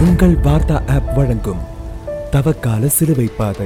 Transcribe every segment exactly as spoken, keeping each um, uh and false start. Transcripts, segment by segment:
உங்கள் வார்த்தா ஆப் வழங்கும் தவக்கால சிலுவை பாதை.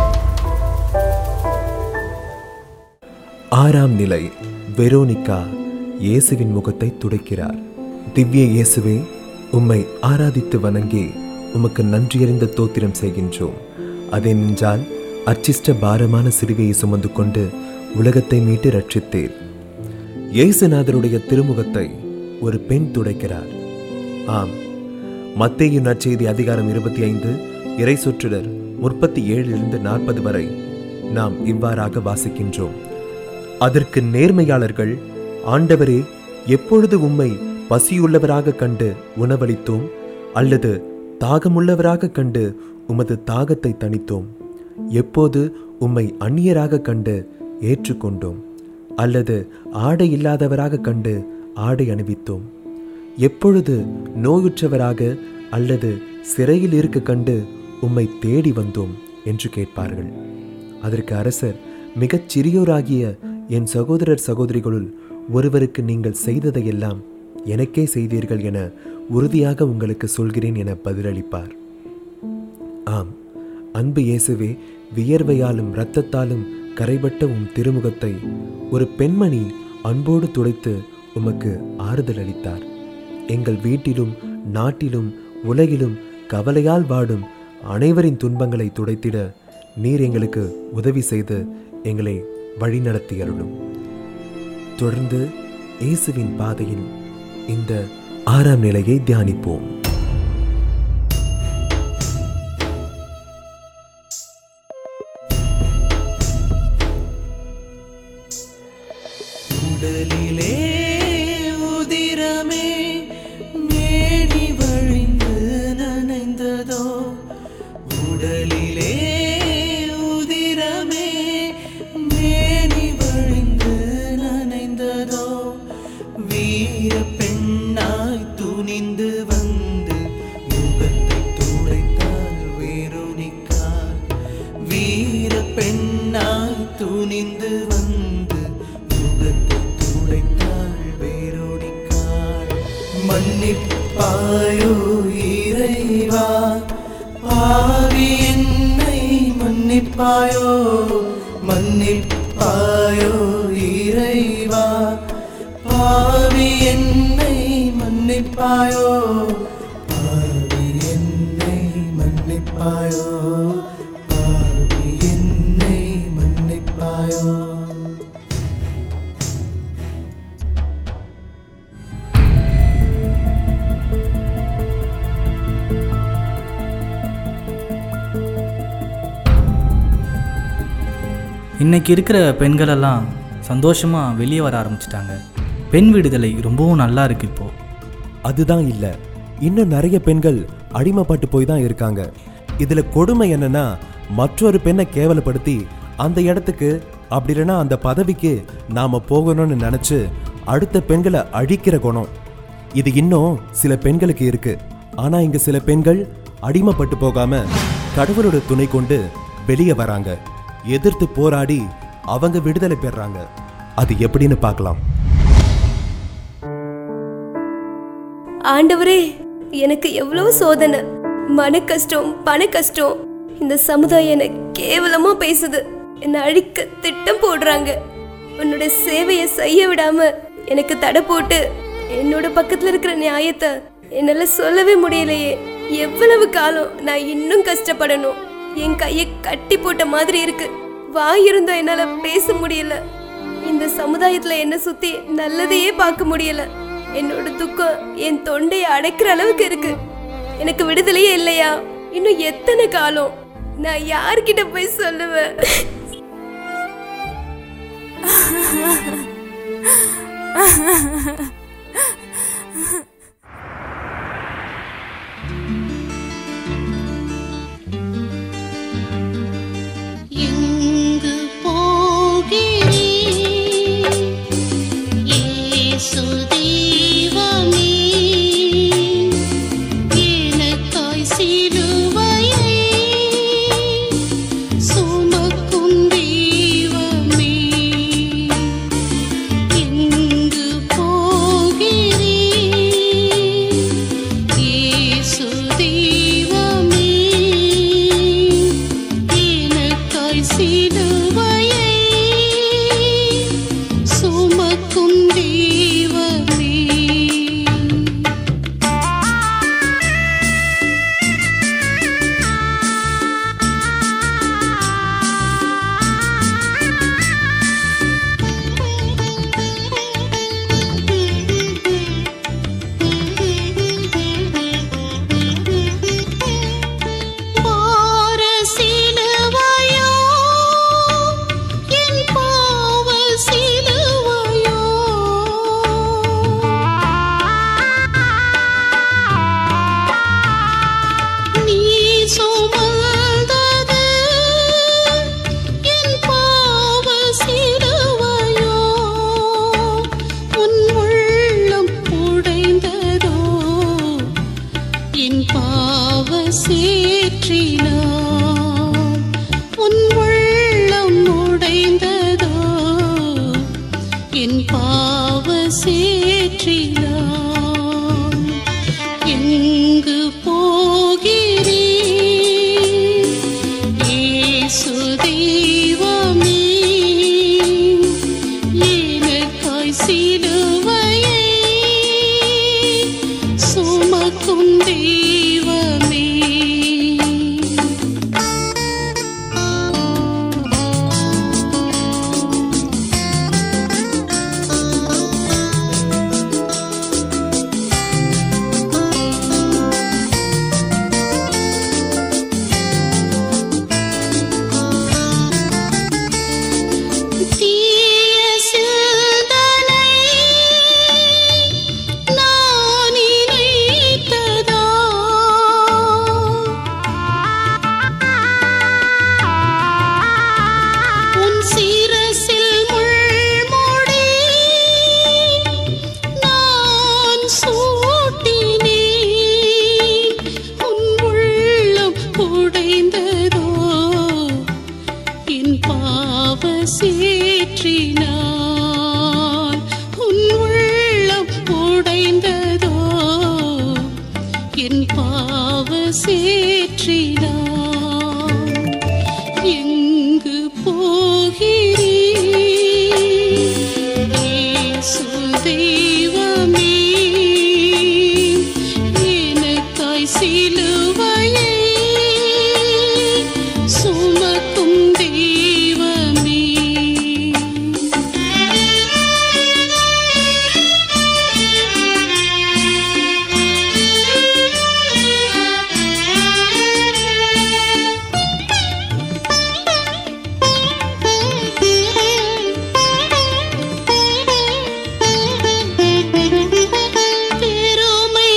ஆறாம் நிலை. வெரோனிகா இயேசுவின் முகத்தை துடைக்கிறார். திவ்ய இயேசுவே, உம்மை ஆராதித்து வணங்கி உமக்கு நன்றியறிந்த தோத்திரம் செய்கின்றோம். அதேனென்றால் அச்சிஷ்ட பாரமான சிலுவையை சுமந்து கொண்டு உலகத்தை மீட்டு ரட்சித்தீர். இயேசுநாதருடைய திருமுகத்தை ஒரு பெண் துடைக்கிறார். ஆம், மத்தேயு நற்செய்தி அதிகாரம் இருபத்தி ஐந்து இறை சொற்றொடர் முப்பத்தி ஏழிலிருந்து நாற்பது வரை நாம் இவ்வாறாக வாசிக்கின்றோம். அதற்கு நேர்மையாளர்கள், ஆண்டவரே, எப்பொழுது உம்மை பசியுள்ளவராக கண்டு உணவளித்தோம், அல்லது தாகமுள்ளவராக கண்டு உமது தாகத்தை தணித்தோம்? எப்போது உம்மை அந்நியராக கண்டு ஏற்றுக்கொண்டோம், அல்லது ஆடை இல்லாதவராக கண்டு ஆடை அணிவித்தோம்? எப்பொழுது நோயுற்றவராக அல்லது சிறையில் இருக்க கண்டு உம்மை தேடி வந்தோம் என்று கேட்பார்கள். அதற்கு அரசர், மிகச் சிறியோராகிய என் சகோதரர் சகோதரிகளுள் ஒருவருக்கு நீங்கள் செய்ததையெல்லாம் எனக்கே செய்தீர்கள் என உறுதியாக உங்களுக்கு சொல்கிறேன் என பதிலளிப்பார். ஆம், அன்பு இயேசுவே, வியர்வையாலும் இரத்தத்தாலும் கரைபட்ட உம் திருமுகத்தை ஒரு பெண்மணி அன்போடு துடைத்து உமக்கு ஆறுதல் அளித்தார். எங்கள் வீட்டிலும் நாட்டிலும் உலகிலும் கவலையால் வாடும் அனைவரின் துன்பங்களை துடைத்திட நீர் எங்களுக்கு உதவி செய்து எங்களை வழிநடத்தி அருளும். தொடர்ந்து இயேசுவின் பாதையில் இந்த ஆறாம் நிலையை தியானிப்போம். உடலிலே உதிரமே மேனி வழிந்து நனைந்ததோ, உடலிலே உதிரமே மேனி வழிந்து நனைந்ததோ, வீர பெண்ணாய் துணிந்து வந்து முகத்தை துடைத்தாள் வெரோனிகா. வீர பெண்ணாய் துணிந்து வந்து முகத்தை துடைத்தாள் வெரோனிகா. மன்னிப்பாயோ இறைவா, பாவி என்னை மன்னிப்பாயோ, மன்னிப்பாயோ இறைவா, பாவி என்னை மன்னிப்பாயோ, பாவி என்னை மன்னிப்பாயோ, பாவி என்னை மன்னிப்பாயோ. இன்றைக்கி இருக்கிற பெண்களெல்லாம் சந்தோஷமாக வெளியே வர ஆரம்பிச்சிட்டாங்க. பெண் விடுதலை ரொம்பவும் நல்லா இருக்கு இப்போது. அதுதான் இல்லை, இன்னும் நிறைய பெண்கள் அடிமைப்பட்டு போய் தான் இருக்காங்க. இதில் கொடுமை என்னன்னா, மற்றொரு பெண்ணை கேவலப்படுத்தி அந்த இடத்துக்கு, அப்படி இல்லைன்னா அந்த பதவிக்கு நாம் போகணும்னு நினச்சி அடுத்த பெண்களை அழிக்கிற குணம் இது இன்னும் சில பெண்களுக்கு இருக்கு. ஆனால் இங்கே சில பெண்கள் அடிமைப்பட்டு போகாம கடவுளோட துணை கொண்டு வெளியே வராங்க, எதிர்த்து போராடி அவங்க விடுதலை பெறாங்க. அது எப்படின்னு பார்க்கலாம். ஆண்டவரே, எனக்கு எவ்வளவு சோதனை, மன கஷ்டம், பண கஷ்டம். இந்த சமுதாயம் என்னை கேவலமா பேசுது, என்னை அழிக்க திட்டம் போடுறாங்க. உன்னோட சேவையை செய்ய விடாம எனக்கு தடை போட்டு என்னோட பக்கத்துல இருக்கிற நியாயத்தை என்னால சொல்லவே முடியலையே. எவ்வளவு காலம் நான் இன்னும் கஷ்டப்படணும்? என் கையை கட்டி போட்ட மாதிரி இருக்கு. வாய் இருந்தும் என்னால பேச முடியல. இந்த சமுதாயத்துல என்ன சுத்தி நல்லதையே பார்க்க முடியல. என்னோட துக்கம் என் தொண்டையை அடைக்கிற அளவுக்கு இருக்கு. எனக்கு விடுதலையே இல்லையா? இன்னும் எத்தனை காலம்? நான் யார்கிட்ட போய் சொல்லுவேன்? எங்கு போகிறீ இயேசு தெய்வமே, எனக்காய் சிலுவையை சுமக்கும் தெய்வமே. எங்கு போகிறீ என் பாவ சேற்றினார் உன் உள்ளம் உடைந்ததோ என் பாவ சேற்றினார் எங்கு போகிறீர் இயேசு தெய்வமே எனக்காய் சிலுவையை சுமக்கும் தெய்வமே தீய சிந்தனை நான் நினைத்ததா உன் சிரசில் முள்முடி நான் சூட்டினேன் உன் உள்ளம் உடைந்ததோ என் பாவ சேற்றினார் உன் உள்ளம் உடைந்ததோ என் பாவ சேற்றினார் எங்கு போகிறீர் இயேசு தெய்வமே எனக்காய் சிலுவையை சுமக்கும் தெய்வமே பெருமை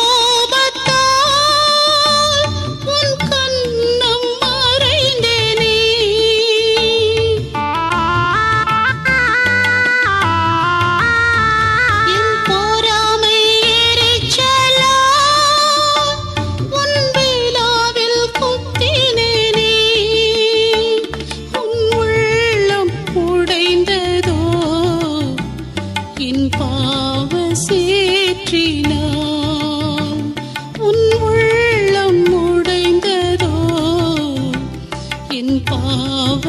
கோபத்தால் உன் கண்ணம் மறைந்தேனே என் பொறாமை எரிச்சலால் உன் விழாவில் குத்தினேனே உன் உள்ளம் உடைந்ததோ என் பாவ சேற்றினார் உன் உள்ளம் உடைந்ததோ என் பாவ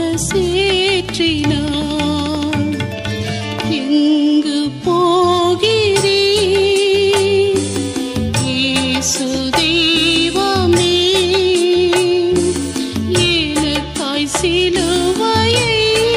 சேற்றினார் எங்கு போகிறீர் இயேசு தெய்வமே எனக்காய் சிலுவையை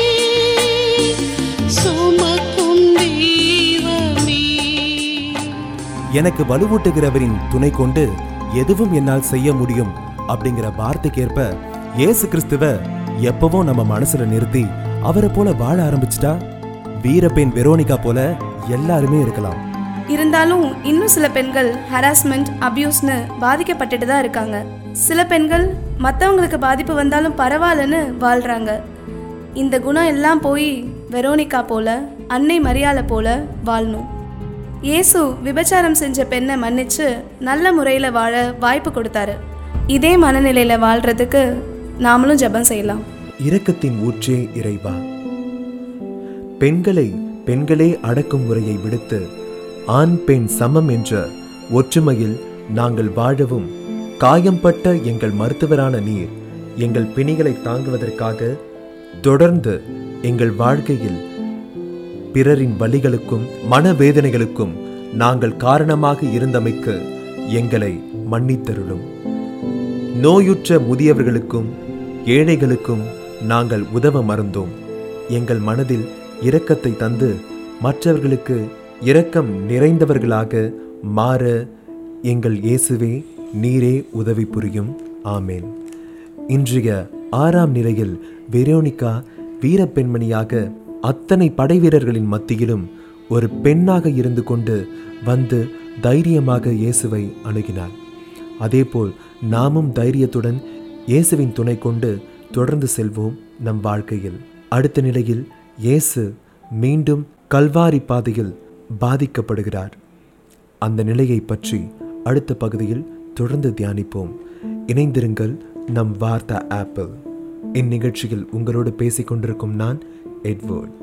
சுமக்கும் தெய்வமே எனக்கு வலுவூட்டுகிறவரின் துணை கொண்டு எதுவும் என்னால் செய்ய முடியும் அப்படிங்கிற வார்த்தைக்கேற்ப இயேசு கிறிஸ்துவ எப்பவும் நம்ம மனசுல நிறுத்தி அவரை போல வாழ ஆரம்பிச்சிட்டா வீரப்பெண் வெரோனிகா போல எல்லாருமே இருக்கலாம். இருந்தாலும் இன்னும் சில பெண்கள் ஹராஸ்மெண்ட் அபியூஸ்னு பாதிக்கப்பட்டுட்டு தான் இருக்காங்க. சில பெண்கள் மற்றவங்களுக்கு பாதிப்பு வந்தாலும் பரவாயில்லன்னு வாழ்றாங்க. இந்த குணம் எல்லாம் போய் வெரோனிகா போல அன்னை மரியாதை போல வாழணும். இயேசு விபச்சாரம் செஞ்ச பெண்ணை மன்னிச்சு நல்ல முறையில் வாழ வாய்ப்பு கொடுத்தாரு. இதே மனநிலையில் வாழ்றதுக்கு நாமளும் ஜெபம் செய்யலாம். இரக்கத்தின் ஊற்றே இறைவா, பெண்களை பெண்களே அடக்கும் முறையை விடுத்து ஆண் பெண் சமம் என்ற ஒற்றுமையில் நாங்கள் வாழவும், காயம்பட்ட எங்கள் மருத்துவரான நீர் எங்கள் பிணிகளை தாங்குவதற்காக தொடர்ந்து எங்கள் வாழ்க்கையில் பிறரின் வலிகளுக்கும் மனவேதனைகளுக்கும் நாங்கள் காரணமாக இருந்தமைக்கு எங்களை மன்னித்தருளும். நோயுற்ற முதியவர்களுக்கும் ஏழைகளுக்கும் நாங்கள் உதவ மறந்தோம். எங்கள் மனதில் இரக்கத்தை தந்து மற்றவர்களுக்கு இரக்கம் நிறைந்தவர்களாக மாற எங்கள் இயேசுவே நீரே உதவி புரியும். ஆமேன். இன்றைய ஆறாம் நிலையில் வெரோனிகா வீரப்பெண்மணியாக அத்தனை படை வீரர்களின் மத்தியிலும் ஒரு பெண்ணாக இருந்து கொண்டு வந்து தைரியமாக இயேசுவை அணுகினார். அதேபோல் நாமும் தைரியத்துடன் இயேசுவின் துணை கொண்டு தொடர்ந்து செல்வோம் நம் வாழ்க்கையில். அடுத்த நிலையில் இயேசு மீண்டும் கல்வாரி பாதையில் பாதிக்கப்படுகிறார். அந்த நிலையை பற்றி அடுத்த பகுதியில் தொடர்ந்து தியானிப்போம். இணைந்திருங்கள் நம் வார்த்தா ஆப்பிள். இந்நிகழ்ச்சியில் உங்களோடு பேசிக் கொண்டிருக்கும் நான் எட்வர்ட்.